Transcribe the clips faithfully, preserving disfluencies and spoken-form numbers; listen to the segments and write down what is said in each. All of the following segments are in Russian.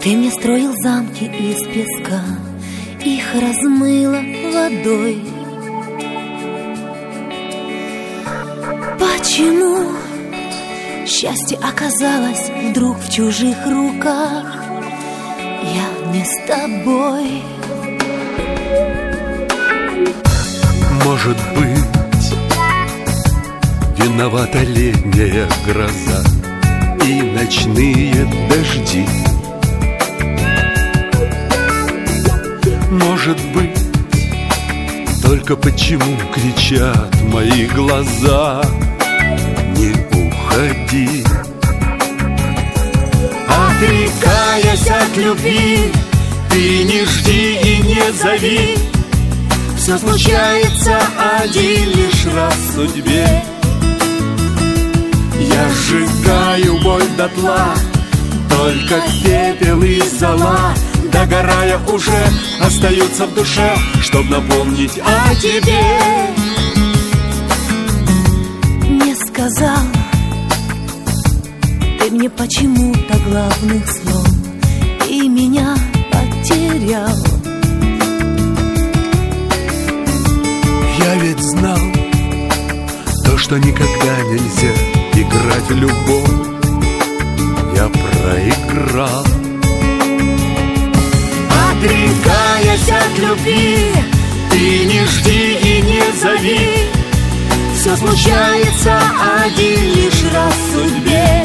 Ты мне строил замки из песка, их размыло водой. Почему счастье оказалось вдруг в чужих руках? Я не с тобой. Может быть, виновата летняя гроза и ночные дожди. Может быть, только почему кричат мои глаза: не уходи. Отрекаясь от любви, ты не жди и не зови. Все случается один лишь раз в судьбе. Я сжигаю боль дотла, только пепел и зола, догорая уже, остаются в душе, чтоб напомнить о тебе. Не сказал ты мне почему-то главных слов и меня потерял. Я ведь знал то, что никогда нельзя играть в любовь. Я проиграл. Отрекаясь от любви, ты не жди и не зови. Все случается один лишь раз в судьбе.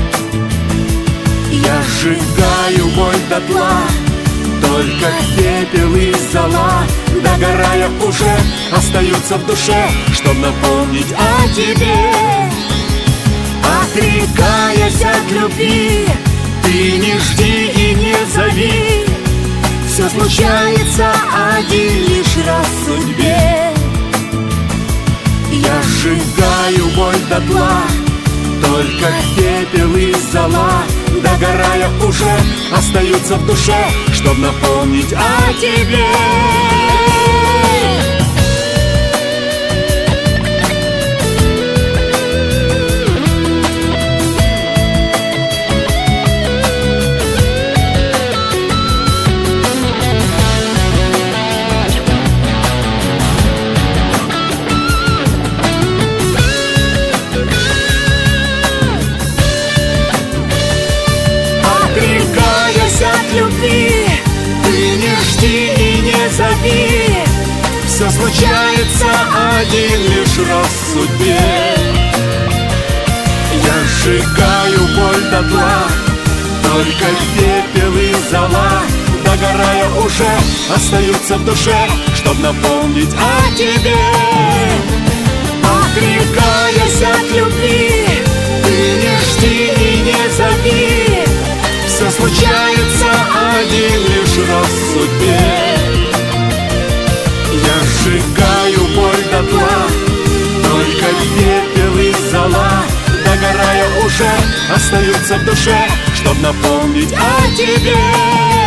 Я сжигаю боль дотла, только пепел и зола, догорая уже, остаются в душе, чтоб напомнить о тебе. Отрекаясь от любви, ты не жди и не зови. Все случается один лишь раз в судьбе. Я сжигаю боль дотла, только пепел и зола, догорая уже, остаются в душе, чтоб напомнить о тебе. Любви, ты не жди и не зови. Все случается один лишь раз в судьбе. Я сжигаю боль дотла, только пепел и зола, догорая уже, остаются в душе, чтоб напомнить о тебе. Отрекаясь от любви, ты не жди и не зови. Все случается один лишь раз в судьбе. Я сжигаю боль дотла, только пепел и зола, догорая уже, остаются в душе, чтоб напомнить о тебе.